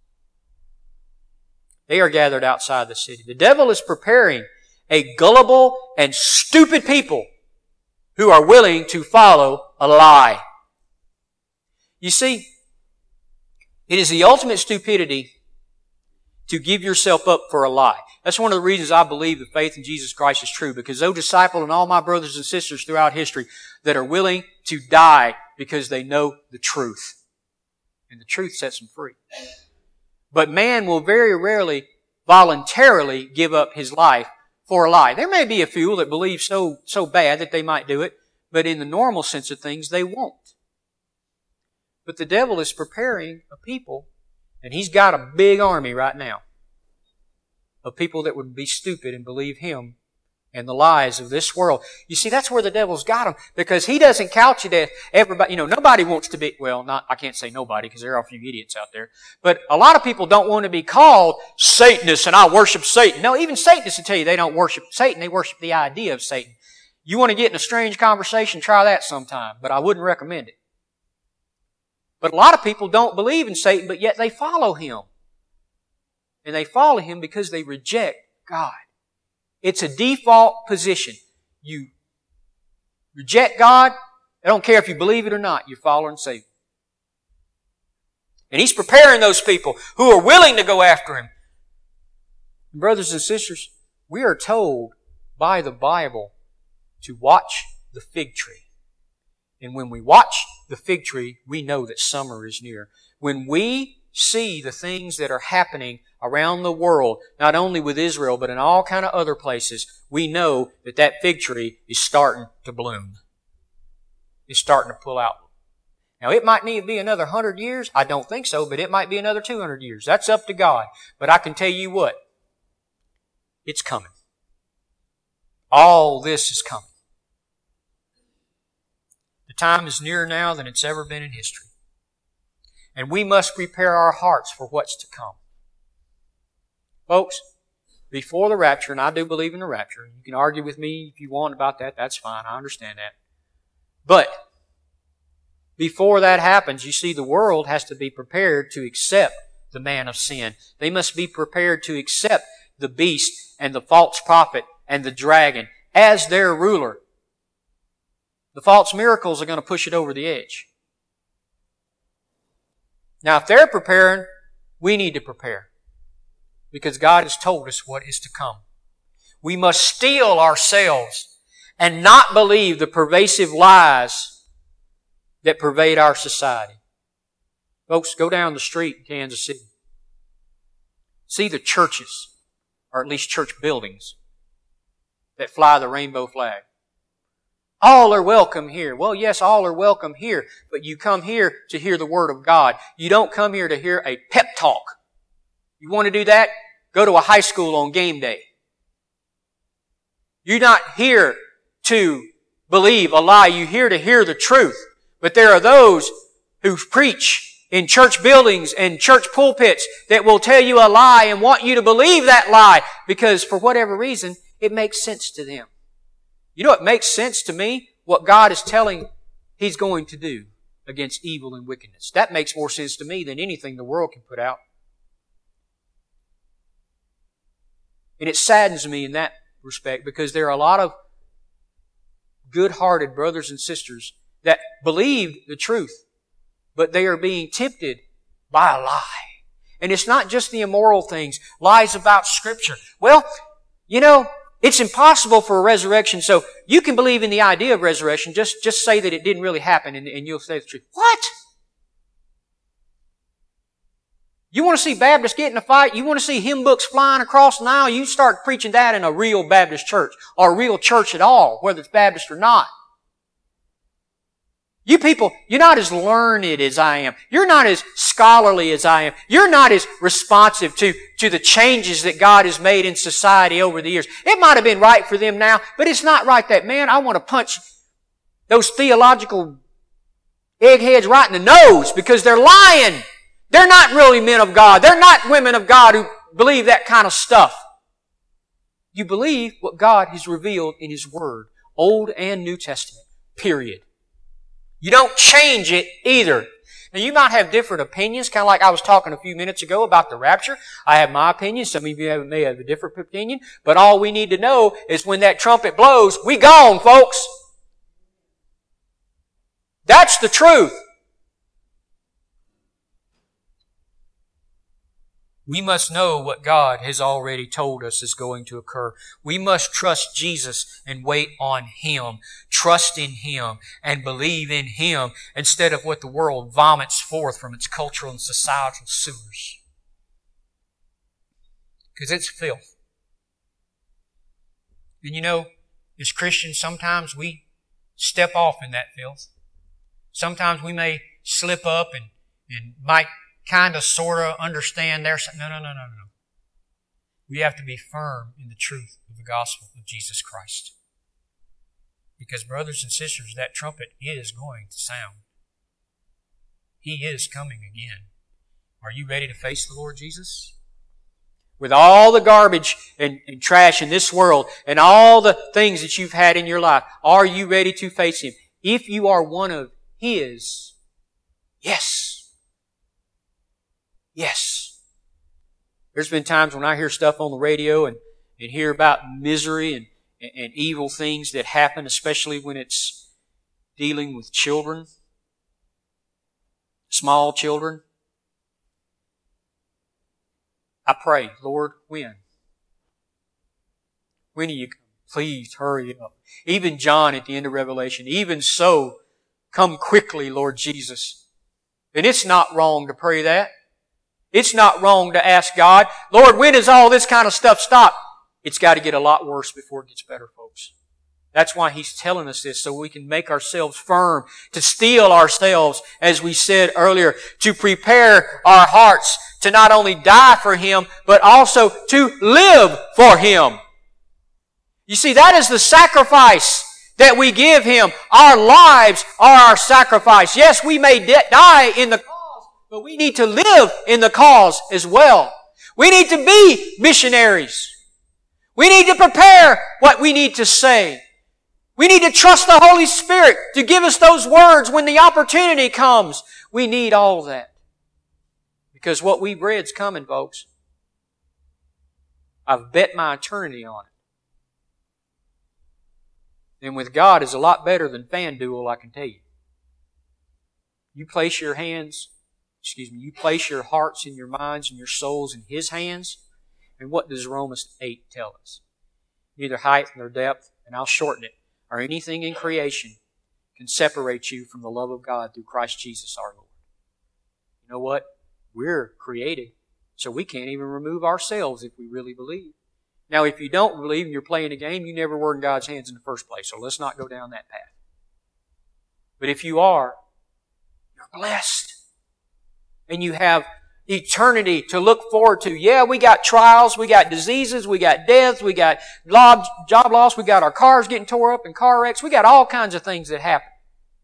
They are gathered outside the city. The devil is preparing a gullible and stupid people who are willing to follow a lie. You see, it is the ultimate stupidity to give yourself up for a lie. That's one of the reasons I believe that faith in Jesus Christ is true, because those disciples and all my brothers and sisters throughout history that are willing to die because they know the truth. And the truth sets them free. But man will very rarely voluntarily give up his life for a lie. There may be a few that believe so bad that they might do it, but in the normal sense of things, they won't. But the devil is preparing a people, and he's got a big army right now of people that would be stupid and believe him and the lies of this world. You see, that's where the devil's got them, because he doesn't couch it as everybody, nobody wants to be, I can't say nobody because there are a few idiots out there, but a lot of people don't want to be called Satanists and I worship Satan. No, even Satanists will tell you they don't worship Satan, they worship the idea of Satan. You want to get in a strange conversation, try that sometime, but I wouldn't recommend it. But a lot of people don't believe in Satan, but yet they follow him. And they follow him because they reject God. It's a default position. You reject God, I don't care if you believe it or not, you're following Satan. And he's preparing those people who are willing to go after him. Brothers and sisters, we are told by the Bible to watch the fig tree. And when we watch the fig tree, we know that summer is near. When we see the things that are happening around the world, not only with Israel, but in all kind of other places, we know that that fig tree is starting to bloom. It's starting to pull out. Now, it might need to be another 100 years. I don't think so, but it might be another 200 years. That's up to God. But I can tell you what, it's coming. All this is coming. The time is nearer now than it's ever been in history. And we must prepare our hearts for what's to come. Folks, before the rapture, and I do believe in the rapture, you can argue with me if you want about that, that's fine, I understand that. But before that happens, you see, the world has to be prepared to accept the man of sin. They must be prepared to accept the beast and the false prophet and the dragon as their ruler. The false miracles are going to push it over the edge. Now, if they're preparing, we need to prepare, because God has told us what is to come. We must steel ourselves and not believe the pervasive lies that pervade our society. Folks, go down the street in Kansas City. See the churches, or at least church buildings, that fly the rainbow flag. All are welcome here. Well, yes, all are welcome here, but you come here to hear the Word of God. You don't come here to hear a pep talk. You want to do that? Go to a high school on game day. You're not here to believe a lie. You're here to hear the truth. But there are those who preach in church buildings and church pulpits that will tell you a lie and want you to believe that lie because for whatever reason, it makes sense to them. You know what makes sense to me? What God is telling He's going to do against evil and wickedness. That makes more sense to me than anything the world can put out. And it saddens me in that respect because there are a lot of good-hearted brothers and sisters that believed the truth, but they are being tempted by a lie. And it's not just the immoral things, lies about Scripture. Well, it's impossible for a resurrection, so you can believe in the idea of resurrection, just say that it didn't really happen and you'll say the truth. What? You want to see Baptists get in a fight? You want to see hymn books flying across the aisle? You start preaching that in a real Baptist church, or a real church at all, whether it's Baptist or not. You people, you're not as learned as I am. You're not as scholarly as I am. You're not as responsive to the changes that God has made in society over the years. It might have been right for them now, but it's not right that, man, I want to punch those theological eggheads right in the nose because they're lying. They're not really men of God. They're not women of God who believe that kind of stuff. You believe what God has revealed in His Word, Old and New Testament, period. You don't change it either. Now, you might have different opinions, kind of like I was talking a few minutes ago about the rapture. I have my opinion. Some of you may have a different opinion. But all we need to know is when that trumpet blows, we gone, folks. That's the truth. We must know what God has already told us is going to occur. We must trust Jesus and wait on Him. Trust in Him and believe in Him instead of what the world vomits forth from its cultural and societal sewers. Because it's filth. And as Christians, sometimes we step off in that filth. Sometimes we may slip up and might kind of, sort of understand their side. No. We have to be firm in the truth of the gospel of Jesus Christ. Because, brothers and sisters, that trumpet is going to sound. He is coming again. Are you ready to face the Lord Jesus? With all the garbage and trash in this world and all the things that you've had in your life, are you ready to face Him? If you are one of His, yes. Yes. There's been times when I hear stuff on the radio and hear about misery and evil things that happen, especially when it's dealing with children, small children. I pray, Lord, when? When are you coming? Please hurry up. Even John at the end of Revelation, even so, come quickly, Lord Jesus. And it's not wrong to pray that. It's not wrong to ask God, Lord, when does all this kind of stuff stop? It's got to get a lot worse before it gets better, folks. That's why He's telling us this, so we can make ourselves firm, to steel ourselves, as we said earlier, to prepare our hearts to not only die for Him, but also to live for Him. You see, that is the sacrifice that we give Him. Our lives are our sacrifice. Yes, we may die in the cause, but we need to live in the cause as well. We need to be missionaries. We need to prepare what we need to say. We need to trust the Holy Spirit to give us those words when the opportunity comes. We need all that. Because what we've read's coming, folks. I've bet my eternity on it. And with God is a lot better than FanDuel, I can tell you. You place your hearts and your minds and your souls in His hands. And what does Romans 8 tell us? Neither height nor depth, and I'll shorten it, or anything in creation can separate you from the love of God through Christ Jesus our Lord. You know what? We're created, so we can't even remove ourselves if we really believe. Now, if you don't believe and you're playing a game, you never were in God's hands in the first place, so let's not go down that path. But if you are, you're blessed. And you have eternity to look forward to. Yeah, we got trials, we got diseases, we got deaths, we got job loss, we got our cars getting tore up in car wrecks, we got all kinds of things that happen.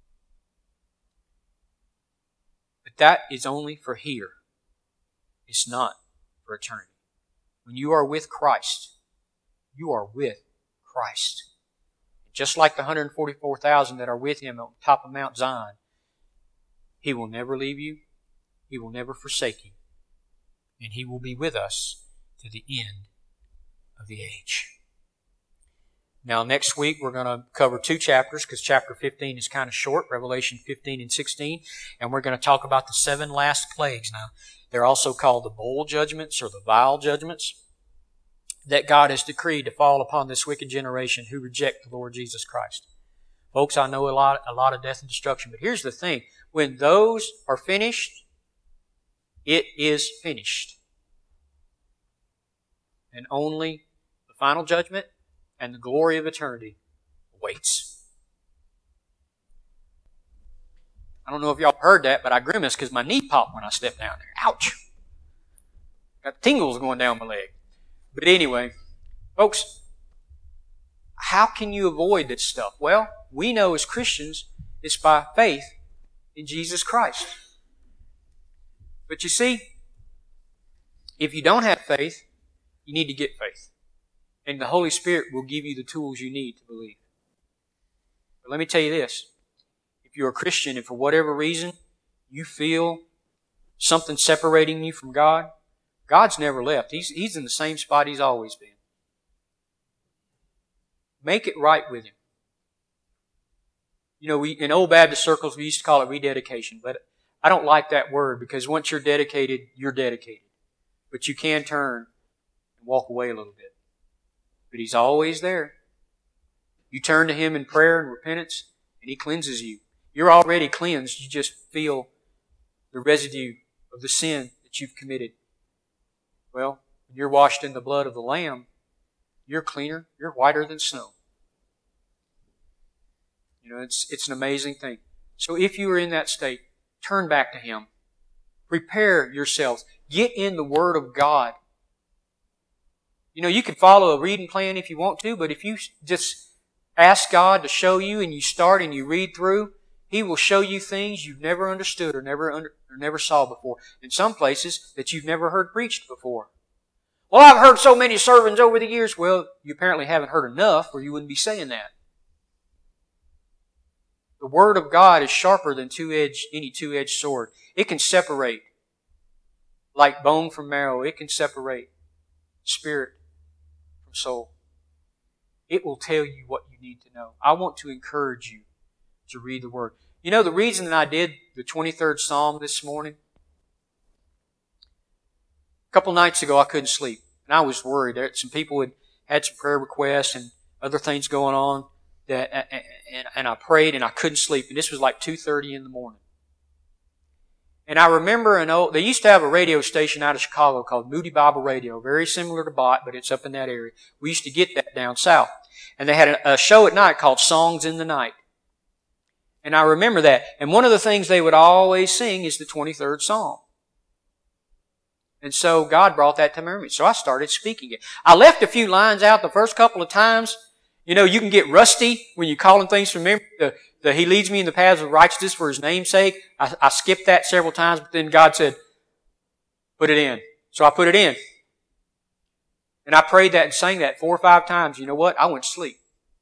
But that is only for here. It's not for eternity. When you are with Christ, you are with Christ. Just like the 144,000 that are with Him on top of Mount Zion, He will never leave you. He will never forsake you. And He will be with us to the end of the age. Now, next week we're going to cover 2 chapters because chapter 15 is kind of short, Revelation 15 and 16, and we're going to talk about the 7 last plagues. Now, they're also called the bowl judgments or the vial judgments that God has decreed to fall upon this wicked generation who reject the Lord Jesus Christ. Folks, I know a lot of death and destruction, but here's the thing. When those are finished, it is finished. And only the final judgment and the glory of eternity awaits. I don't know if y'all heard that, but I grimaced because my knee popped when I stepped down there. Ouch! Got tingles going down my leg. But anyway, folks, how can you avoid this stuff? Well, we know as Christians it's by faith in Jesus Christ. But you see, if you don't have faith, you need to get faith. And the Holy Spirit will give you the tools you need to believe. But let me tell you this. If you're a Christian and for whatever reason you feel something separating you from God, God's never left. He's in the same spot He's always been. Make it right with Him. You know, in old Baptist circles we used to call it rededication, but I don't like that word because once you're dedicated, you're dedicated. But you can turn and walk away a little bit. But He's always there. You turn to Him in prayer and repentance, and He cleanses you. You're already cleansed. You just feel the residue of the sin that you've committed. Well, when you're washed in the blood of the Lamb, you're cleaner. You're whiter than snow. You know, it's an amazing thing. So if you are in that state, turn back to Him. Prepare yourselves. Get in the Word of God. You know, you can follow a reading plan if you want to, but if you just ask God to show you and you start and you read through, He will show you things you've never understood or never saw before. In some places that you've never heard preached before. Well, I've heard so many sermons over the years. Well, you apparently haven't heard enough or you wouldn't be saying that. The Word of God is sharper than any two-edged sword. It can separate like bone from marrow. It can separate spirit from soul. It will tell you what you need to know. I want to encourage you to read the Word. You know, the reason that I did the 23rd Psalm this morning, a couple nights ago I couldn't sleep. And I was worried. Some people had some prayer requests and other things going on. And I prayed and I couldn't sleep. And this was like 2:30 in the morning. And I remember they used to have a radio station out of Chicago called Moody Bible Radio, very similar to Bott, but it's up in that area. We used to get that down south. And they had a show at night called Songs in the Night. And I remember that. And one of the things they would always sing is the 23rd Psalm. And so God brought that to my memory. So I started speaking it. I left a few lines out the first couple of times. You know, you can get rusty when you're calling things from memory. He leads me in the paths of righteousness for His name's sake. I skipped that several times, but then God said, put it in. So I put it in. And I prayed that and sang that 4 or 5 times. You know what? I went to sleep.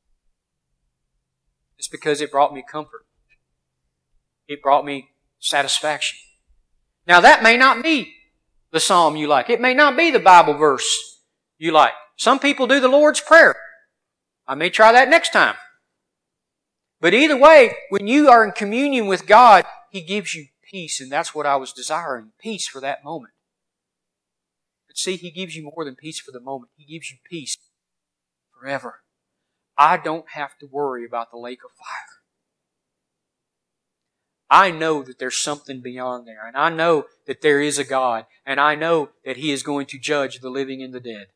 It's because it brought me comfort. It brought me satisfaction. Now that may not be the psalm you like. It may not be the Bible verse you like. Some people do the Lord's Prayer. I may try that next time. But either way, when you are in communion with God, He gives you peace, and that's what I was desiring, peace for that moment. But see, He gives you more than peace for the moment. He gives you peace forever. I don't have to worry about the lake of fire. I know that there's something beyond there, and I know that there is a God, and I know that He is going to judge the living and the dead.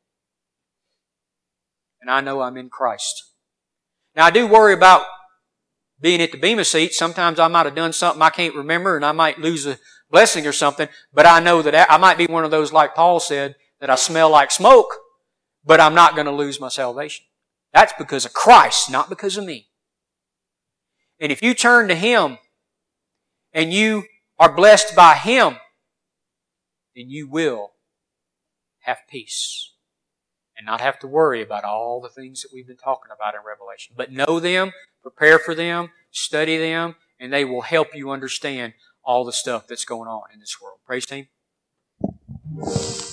And I know I'm in Christ. Now, I do worry about being at the Bema seat. Sometimes I might have done something I can't remember, and I might lose a blessing or something, but I know that I might be one of those, like Paul said, that I smell like smoke, but I'm not going to lose my salvation. That's because of Christ, not because of me. And if you turn to Him, and you are blessed by Him, then you will have peace and not have to worry about all the things that we've been talking about in Revelation. But know them, prepare for them, study them, and they will help you understand all the stuff that's going on in this world. Praise Team.